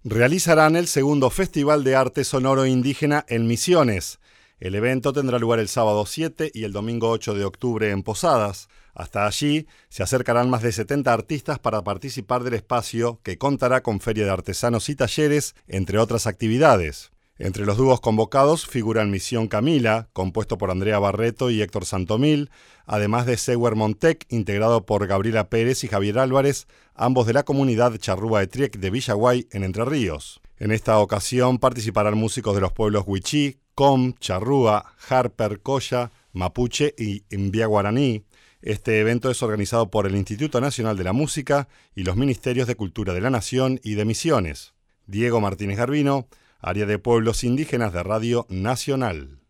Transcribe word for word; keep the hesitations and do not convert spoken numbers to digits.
realizarán el segundo Festival de Arte Sonoro Indígena en Misiones. El evento tendrá lugar el sábado siete y el domingo ocho de octubre en Posadas. Hasta allí se acercarán más de setenta artistas para participar del espacio, que contará con feria de artesanos y talleres, entre otras actividades. Entre los dúos convocados figuran Misión Camila, compuesto por Andrea Barreto y Héctor Santomil, además de Sewer Montec, integrado por Gabriela Pérez y Javier Álvarez, ambos de la comunidad Charrúa Etriec de Villaguay, en Entre Ríos. En esta ocasión participarán músicos de los pueblos Huichí, Com, Charrúa, Harper, Coya, Mapuche y Imbia Guaraní. Este evento es organizado por el Instituto Nacional de la Música y los Ministerios de Cultura de la Nación y de Misiones. Diego Martínez Garbino, Área de Pueblos Indígenas de Radio Nacional.